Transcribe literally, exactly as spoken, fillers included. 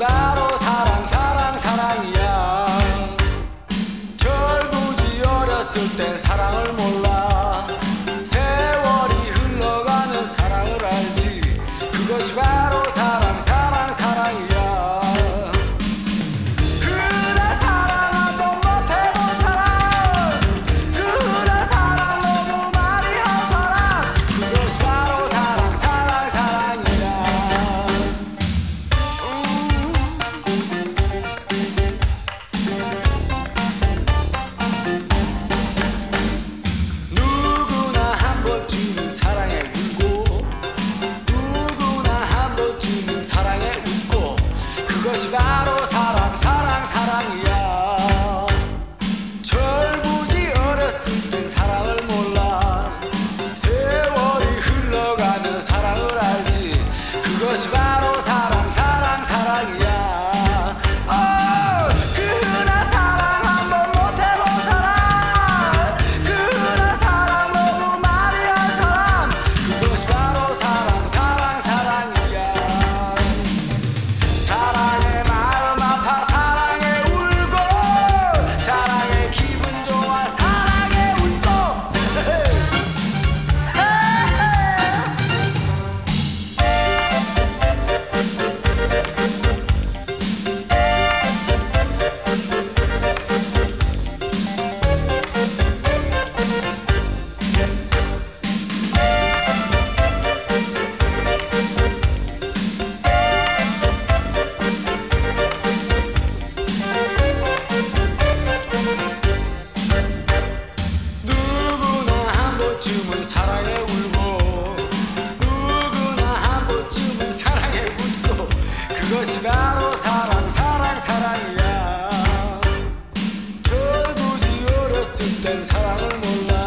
바로 사랑 사랑 사랑이야. 절부지 어렸을 땐 사랑을 몰라. 세월이 흘러가는 사랑을 알지. 그것이 바로 사랑 사랑 사랑이야. 그래 사랑 한번 못해본 사람, 그래 사랑 너무 많이 한 사람, 그것이 바로 사랑 사랑 사랑이야. 누구나 한 번쯤은 사랑에 울고, 누구나 한 번쯤은 사랑에 웃고, 그것이 바로 사랑 사랑 사랑이야. 절부지 어렸을 땐 사랑을 몰라. 세월이 흘러가는 사랑을 알지. 그것이 바로 사랑 사랑 사랑이야. 어, 그래 사랑 한번 못해본 사람, 그래 사랑 너무 많이 한 사람, 그것이 바로 사랑 사랑 사랑이야. 사랑에 마음 아파 사랑에 울고, 사랑에 기분 좋아 사랑에 웃고. 누구나 한 번쯤은 사랑에 울고, 누구나 한 번쯤은 사랑에 웃고, 그것이 바로 사랑 사랑 사랑이야. 절부지 어렸을 땐 사랑을 몰라.